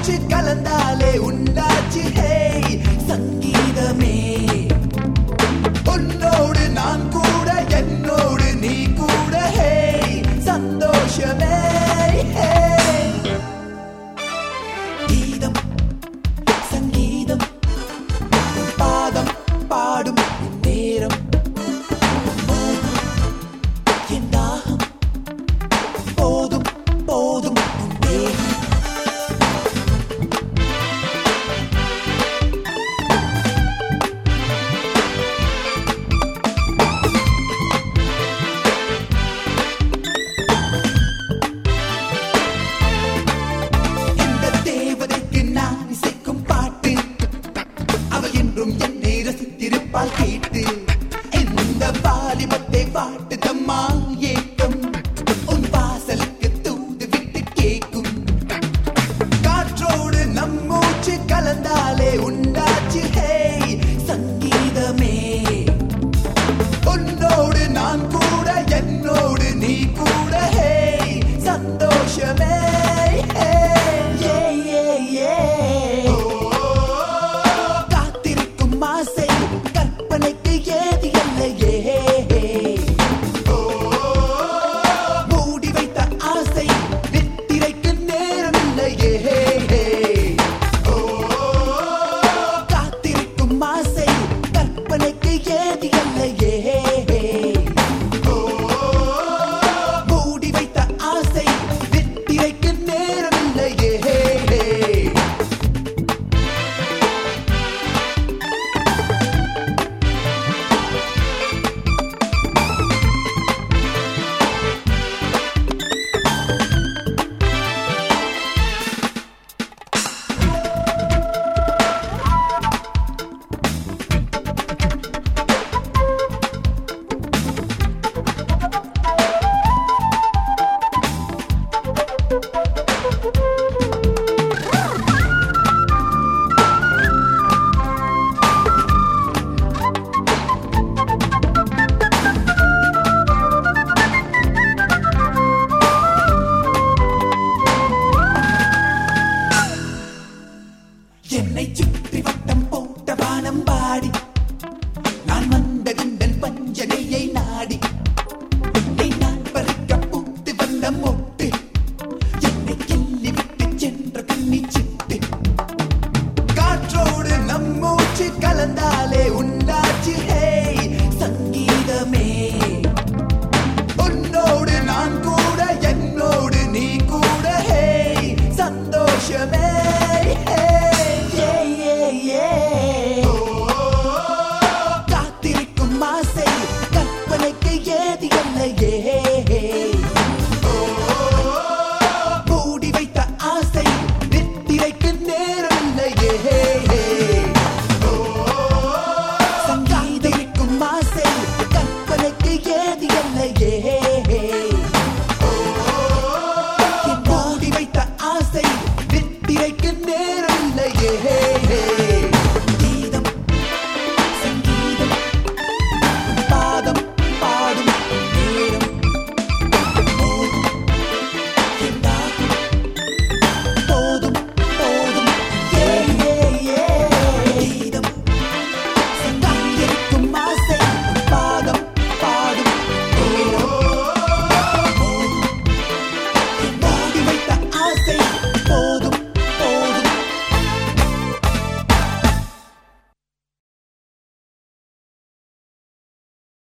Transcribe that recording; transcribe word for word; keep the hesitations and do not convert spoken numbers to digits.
மூச்சு கலந்தாலே உண்டாச்சு ஹே சங்கீதமே உன்னோடு நான் கூட என்னோடு நீ கூட ஹே சந்தோஷமே ஹே கீதம் சங்கீதம் பாதம் பாடும் நேரம் என் தாகம் போதும் போதும் என்னை ரசித்திருப்பால் கேட்டு இந்த வாலிபத்தை பாட்டு தம்மா ஏக்கம் உன் வாசலுக்கு தூது விட்டு கேட்கும் காற்றோடு நம் மூச்சு கலந்தாலே உண்டாச்சு ஹே சங்கீதமே உன்னோடு நான் கூட என்னோடு நீ கூட ஹே சந்தோஷமே ஹே ஏ ஏ ஏ ஆசை கற்பனைக்கு ஏது இல்லையே மூடி வைத்த ஆசை நித்திரைக்கு நேரம் இல்லையே காத்திருக்கும் ஆசை கற்பனைக்கு ஏது இல்லையே மூடி வைத்த ஆசை நித்திரைக்கு நேரம் இல்லையே என்னை சுற்றி வட்டம் போட்ட வானம் பாடி நான் வந்த குண்டன் பஞ்சனையை நாடி நீ நான் பறிக்க பூத்து வந்த மொட்டு என்னை கிள்ளி விட்டு சென்ற கண்ணிச்சு